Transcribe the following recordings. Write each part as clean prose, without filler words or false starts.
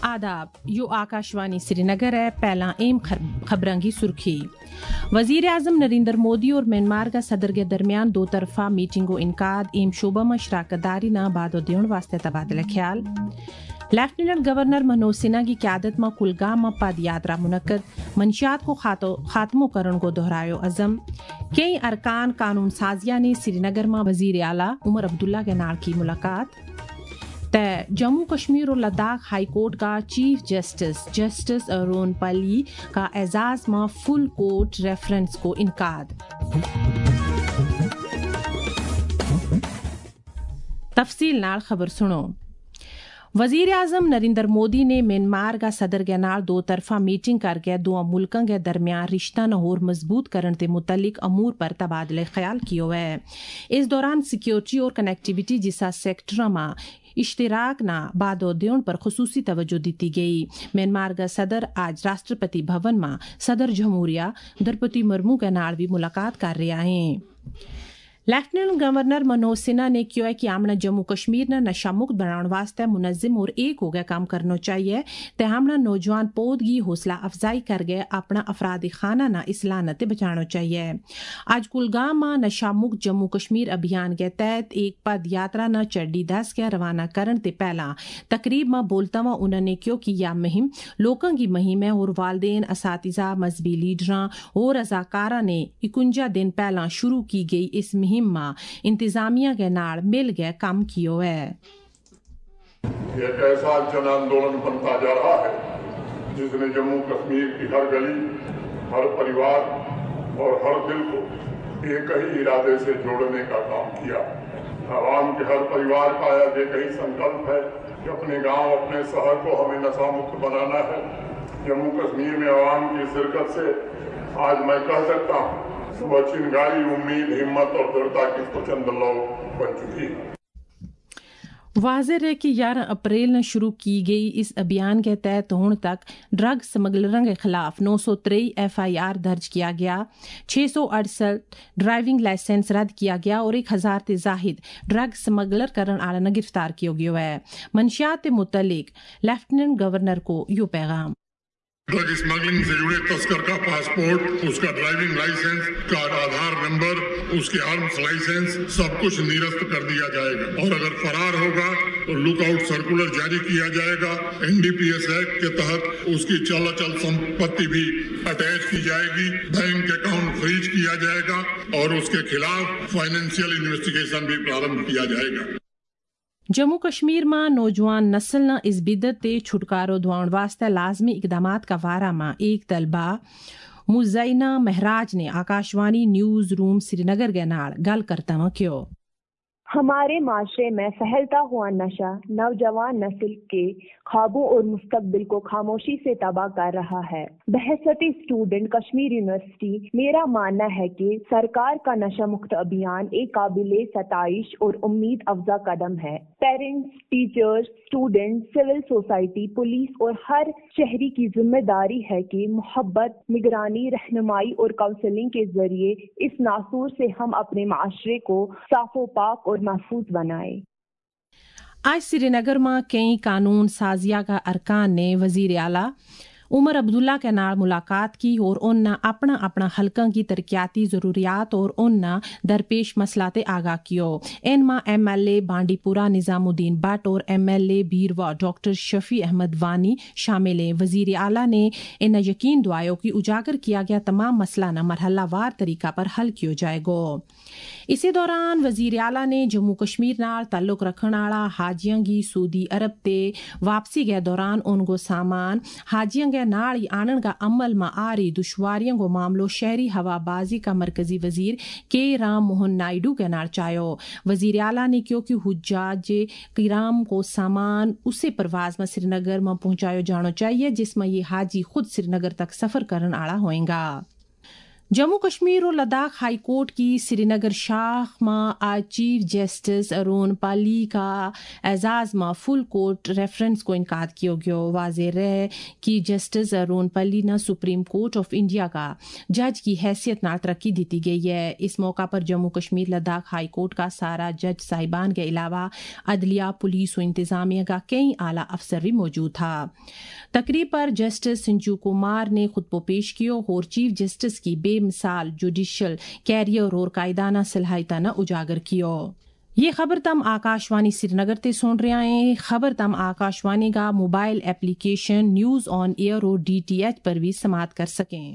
आदाब, यो आकाशवाणी श्रीनगर है। पहला एम खबरां की सुर्खी। वजीर आजम नरेंद्र मोदी और म्यांमार का सदर के दरमियान दो तरफा मीटिंगो इनकाद एम शोबा में शराकतदारी ना बाद देण वास्ते तबादला ख्याल। लेफ्टिनेंट गवर्नर मनोज सिन्हा की क़यादत में कुलगाम में पद यात्रा मुनक्कद, मंशियात को खात्मो करण को दोहरायो अज़म। कई अरकान कानून साजिया ने श्रीनगर में वजीर आला उमर अब्दुल्ला के नाल की मुलाकात। जम्मू कश्मीर और लद्दाख हाई कोर्ट का चीफ जस्टिस अरुण पल्ली का एजाज में फुल कोर्ट रेफरेंस को इनकाद। तफसील नाल खबर सुनो। वजीर आजम नरेंद्र मोदी ने म्यांमार का सदर के नाल दो तरफा मीटिंग करके दो मुल्कों के दरमियान रिश्ता न होर मजबूत करने के मुतलिक अमूर पर तबादले ख्याल किया है। इस दौरान सिक्योरिटी और कनेक्टिविटी जैसा सेक्टर में इश्तराक ना बादोद्योन पर खुसूसी तवज्जो दी गई। म्यांमार का सदर आज राष्ट्रपति भवन में सदर जमहूरिया द्रौपदी मुर्मू के नाल भी मुलाकात कर रहे हैं। लेफ्टिनेंट गवर्नर मनोज सिन्हा ने कहा है कि आमना जम्मू कश्मीर ने नशा मुक्त बनाने वास्ते मुनज़्ज़म और एक हो गया काम करना चाहिए। ते हमना नौजवान पौधगी हौसला अफजाई कर गए अपना अफरादी खाना ना इस लानत बचाना चाहिए। आज कुलगाम में नशा मुक्त जम्मू कश्मीर अभियान के तहत एक पद यात्रा न चड्डी दस के रवाना करने ते पहला तकरीब में बोलता हुआ उन्होंने कहा कि यह मुहिम लोगों की मुहिम है और वालदेन, असातिज़ा, मजहबी लीडरां और रज़ाकारा ने 51 दिन पहला शुरू की गई इस मुहिम इंतजामिया के नाल मिल गए काम किया है। एक ऐसा जन आंदोलन बनता जा रहा है जिसने जम्मू कश्मीर की हर गली, हर परिवार और हर दिल को एक ही इरादे से जोड़ने का काम किया। आवाम के हर परिवार का एक ही संकल्प है कि अपने गांव, अपने शहर को हमें नशा मुक्त बनाना है। जम्मू कश्मीर में आवाम की शिरकत से आज मैं कह सकता हूँ वो चिंगारी उम्मीद, हिम्मत और दृढ़ता की प्रचंड लौ बन चुकी है। वाज़ेह है कि 11 अप्रैल न शुरू की गई इस अभियान के तहत होने तक ड्रग स्मगलरों के खिलाफ 923 FIR दर्ज किया गया, 668 ड्राइविंग लाइसेंस रद्द किया गया और 1000 से जाहिद ड्रग स्मगलर करने वाले ने गिरफ्तार किया गया है। मंशियात के मुतलिक लेफ्टिनेंट गवर्नर को यो पैगाम। ड्रग स्मगलिंग से जुड़े तस्कर का पासपोर्ट, उसका ड्राइविंग लाइसेंस का आधार नंबर, उसके आर्म्स लाइसेंस सब कुछ निरस्त कर दिया जाएगा और अगर फरार होगा तो लुकआउट सर्कुलर जारी किया जाएगा। NDPS एक्ट के तहत उसकी चल संपत्ति भी अटैच की जाएगी, बैंक अकाउंट फ्रीज किया जाएगा और उसके खिलाफ फाइनेंशियल इन्वेस्टिगेशन भी प्रारंभ किया जाएगा। जम्मू कश्मीर में नौजवान नस्ल न इस बिदत ते छुटकारो दिवाउण वास्ते लाजमी इकदामात का वारा में एक तलबा मुज़ैना महराज ने आकाशवाणी न्यूज़ रूम श्रीनगर के नाल गल करता हुआ कहा, हमारे माशरे में फैलता हुआ नशा नौजवान नस्ल के ख्वाबों और मुस्तकबिल को खामोशी से तबाह कर रहा है। बहसती स्टूडेंट कश्मीर यूनिवर्सिटी, मेरा मानना है कि सरकार का नशा मुक्त अभियान एक काबिले सताइश और उम्मीद अफजा कदम है। Parents, teachers, student, civil society, police और हर शहरी की जिम्मेदारी है कि मोहब्बत, निगरानी, रहनुमाई और काउंसलिंग के जरिए इस नासूर से हम अपने माशरे को साफो पाक और महफूज बनाए। आज श्रीनगर में कई कानून साजिया का अरकान ने वजीर आला उमर अब्दुल्ला के नाल मुलाकात की और उन्ना अपना हल्का की तरक्याती ज़रूरियात और उन्ना दरपेश मसलाते आगाह कियो। इनमें MLA बांडीपुरा निज़ामुद्दीन भट्ट और MLA बीरवा डॉक्टर शफी अहमद वानी शामिल हैं। वजीर आला ने इन यकीन दुआयो कि उजागर किया गया तमाम मसला न मरहलावार तरीका पर हल किया जाएगा। इसी दौरान वजीर आला ने जम्मू कश्मीर नाल ताल्लुक रखने वाला हाजियां की सऊदी अरब ते वापसी के दौरान उनको सामान हाजियां के नाल आनन का अमल में आ रही दुश्वारियों को मामलो शहरी हवाबाजी का मरकजी वजीर के राम मोहन नायडू के नाल चायो। वजीर आला ने कहा कि हुज्जाज किराम को सामान उसे परवाज में श्रीनगर में पहुंचाया जाना चाहिए जिसमें ये हाजी खुद श्रीनगर तक सफर करने वाला होएगा। जम्मू कश्मीर और लद्दाख हाई कोर्ट की श्रीनगर शाख में आज चीफ जस्टिस अरुण पाली का एजाज में फुल कोर्ट रेफरेंस को इनकाद किया गया। वाज़ेह रहे कि जस्टिस अरुण पाली ने सुप्रीम कोर्ट ऑफ इंडिया का जज की हैसियत नाल तरक्की दी गई है। इस मौका पर जम्मू कश्मीर लद्दाख हाई कोर्ट का सारा जज साहिबान के अलावा अदलिया, पुलिस और इंतजामिया का कई आला अफसर भी मौजूद था। तकरीब पर जस्टिस संजू कुमार ने खुतबा पेश किया और चीफ जस्टिस की बेमिसाल जुडिशल कैरियर और कायदाना सलाहियत उजागर किया। ये खबर तम आकाशवाणी श्रीनगर ते सुन रहे हैं। खबर तम आकाशवाणी का mobile application news on air और DTH पर भी समात कर सकें।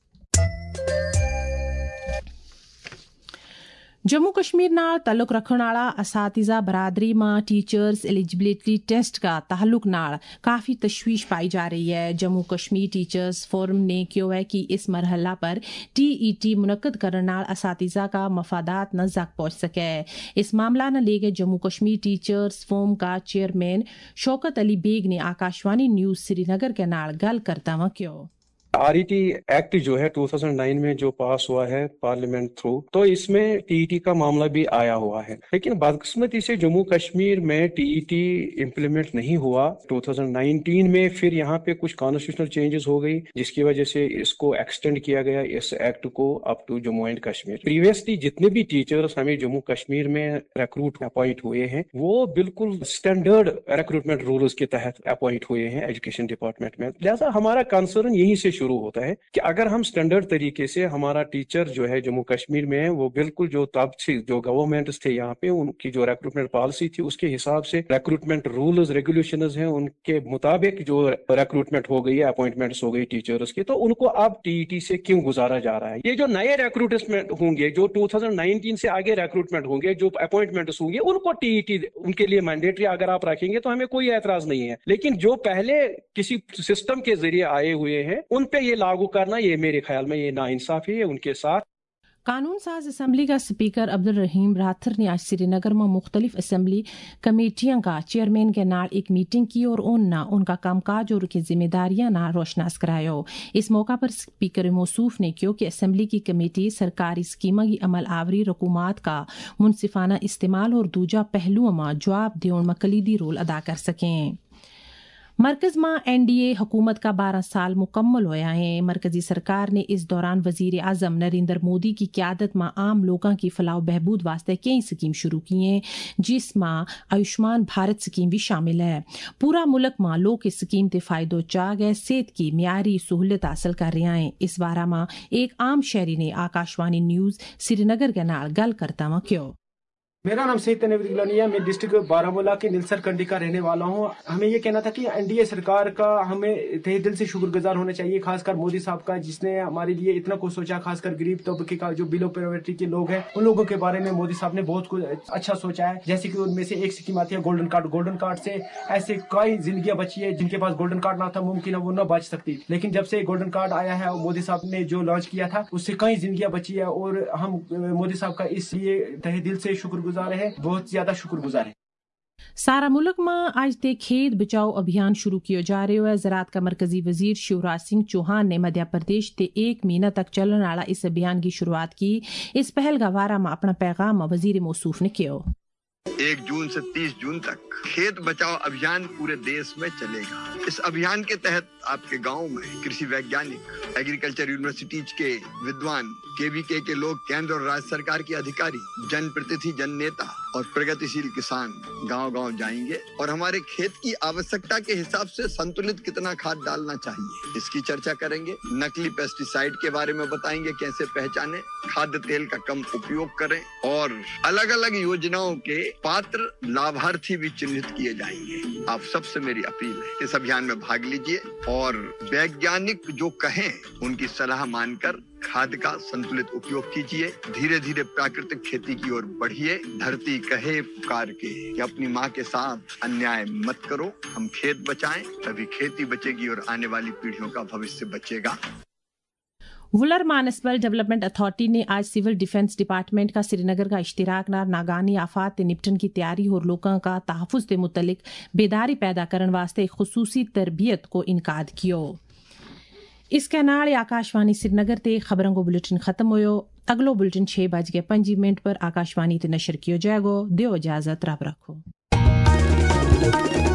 जम्मू कश्मीर नाल ताल्लुक रखण वाला असातिज़ा बरादरी में टीचर्स एलिजिबिलिटी टेस्ट का ताल्लुक नाल काफ़ी तशवीश पाई जा रही है। जम्मू कश्मीर टीचर्स फोरम ने किया है कि इस मरहला पर TET मुनक्कद करने नाल असातिज़ा का मफादात न जक पहुंच सके। इस मामला न लेके जम्मू कश्मीर टीचर्स फोरम का चेयरमैन शौकत अली बेग ने आकाशवाणी न्यूज श्रीनगर के नाल गल करता हुआ क्यों RET एक्ट जो है 2009 में जो पास हुआ है पार्लियामेंट थ्रू, तो इसमें TET का मामला भी आया हुआ है। लेकिन बदकिस्मती से जम्मू कश्मीर में TET इम्प्लीमेंट नहीं हुआ 2019 में। फिर यहाँ पे कुछ कॉन्स्टिट्यूशनल चेंजेस हो गई जिसकी वजह से इसको एक्सटेंड किया गया इस एक्ट को up to Jammu and Kashmir. Previously जितने भी टीचर्स हमें जम्मू कश्मीर में रिक्रूट अपॉइंट हुए हैं वो बिल्कुल स्टैंडर्ड रिक्रूटमेंट रूल्स के तहत अपॉइंट हुए हैं एजुकेशन डिपार्टमेंट में। लिहाजा हमारा कंसर्न यहीं से शुरू होता है कि अगर हम स्टैंडर्ड तरीके से हमारा टीचर जो है जम्मू कश्मीर में वो बिल्कुल जो तब से जो गवर्नमेंट्स थे यहाँ पे उनकी जो रिक्रूटमेंट पॉलिसी थी उसके हिसाब से रिक्रूटमेंट रूल्स रेगुलेशंस हैं उनके मुताबिक जो रिक्रूटमेंट हो गई है, अपॉइंटमेंट्स हो गई टीचर्स की, तो उनको अब TET से क्यों गुजारा जा रहा है। ये जो नए रिक्रूटमेंट होंगे जो 2019 से आगे रिक्रूटमेंट होंगे, जो अपॉइंटमेंट्स होंगे उनको TET उनके लिए मैंडेटरी अगर आप रखेंगे तो हमें कोई एतराज नहीं है। लेकिन जो पहले किसी सिस्टम के जरिए आए हुए हैं उन पे ये लागू करना, ये मेरे ख्याल में ये नाइंसाफी है उनके साथ। कानून साज असम्बली का स्पीकर अब्दुल रहीम राथर ने आज श्रीनगर में मुख्तलिफ असम्बली कमेटियों का चेयरमैन के नाल एक मीटिंग की और उनका कामकाज और उनकी जिम्मेदारियां ना रोशनास कराया। इस मौका पर स्पीकर मौसूफ ने कहा कि असम्बली की कमेटी सरकारी स्कीमों की अमल आवरी रकूमात का मुनसिफाना इस्तेमाल और दूजा पहलुओं में जवाब देने में कलीदी रोल अदा कर सकें। मरकज में NDA हुकूमत का 12 साल मुकम्मल होया है। मरकजी सरकार ने इस दौरान वजीर आजम नरेंद्र मोदी की क़यादत में आम लोगों की फलाह बहबूद वास्ते कई स्कीम शुरू की हैं जिसमें आयुष्मान भारत स्कीम भी शामिल है। पूरा मुल्क में लोग इस स्कीम के फायदो चाह गए सेहत की मियारी सहूलत हासिल कर रहे हैं। इस बारे में एक आम शहरी ने आकाशवाणी न्यूज श्रीनगर के नाल गल करता हुआ क्यों मेरा नाम सईद तनवीर गिलानी है। मैं डिस्ट्रिक्ट बारामूला के निलसर कंडी का रहने वाला हूँ। हमें ये कहना था कि NDA सरकार का हमें तहे दिल से शुक्रगुजार होना चाहिए, खासकर मोदी साहब का जिसने हमारे लिए इतना कुछ सोचा। खासकर गरीब तबके का जो बिलो पॉवर्टी के लोग हैं उन लोगों के बारे में मोदी साहब ने बहुत कुछ अच्छा सोचा है। जैसे कि उनमें से एक स्कीम आती है गोल्डन कार्ड। गोल्डन कार्ड से ऐसे कई जिंदगियां बची है जिनके पास गोल्डन कार्ड ना था, मुमकिन है वो न बच सकती। लेकिन जब से गोल्डन कार्ड आया है मोदी साहब ने जो लॉन्च किया था उससे कई जिंदगियां बची है और हम मोदी साहब का इसलिए तहे दिल से शुक्रगुजार है, बहुत ज्यादा शुक्रगुजार है। सारा मुल्क में आज ते खेत बचाओ अभियान शुरू किया जा रहा है। ज़राअत का मरकजी वजीर शिवराज सिंह चौहान ने मध्य प्रदेश ते 1 महीना तक चलने वाला इस अभियान की शुरुआत की। इस पहल का वारा में अपना पैगाम वजीर मौसूफ ने किया। 1 जून से 30 जून तक खेत बचाओ अभियान पूरे देश में चलेगा। इस अभियान के तहत आपके गांव में कृषि वैज्ञानिक, एग्रीकल्चर यूनिवर्सिटीज के विद्वान, KVK के लोग, केंद्र और राज्य सरकार के अधिकारी, जनप्रतिनिधि, जन नेता और प्रगतिशील किसान गांव-गांव जाएंगे और हमारे खेत की आवश्यकता के हिसाब से संतुलित कितना खाद डालना चाहिए इसकी चर्चा करेंगे। नकली पेस्टिसाइड के बारे में बताएंगे कैसे पहचाने, खाद्य तेल का कम उपयोग करें और अलग-अलग योजनाओं के पात्र लाभार्थी भी चिन्हित किए जाएंगे। आप सबसे मेरी अपील है इस अभियान में भाग लीजिए और वैज्ञानिक जो कहें उनकी सलाह मानकर खाद का संतुलित उपयोग कीजिए। धीरे धीरे प्राकृतिक खेती की ओर बढ़िए। धरती कहे पुकार के कि अपनी माँ के साथ अन्याय मत करो। हम खेत बचाएं तभी खेती बचेगी और आने वाली पीढ़ियों का भविष्य बचेगा। वुलर म्युनिसिपल डेवलपमेंट अथॉरिटी ने आज सिविल डिफेंस डिपार्टमेंट का श्रीनगर का इश्तिराक नार नागानी आफात ते निपटन की तैयारी और लोगों का तहफ़्फ़ुज़ के मुतल्लिक बेदारी पैदा करने वास्ते एक खुसूसी तरबियत को इनकाद किया। اس کے نال آکاشوانی سری نگر تے خبروں کو بلٹن ختم ہوئے. اگلو بلٹن 6:05 پر آکاشوانی تے نشر کیو جائے گو. دیو اجازت، رب رکھو.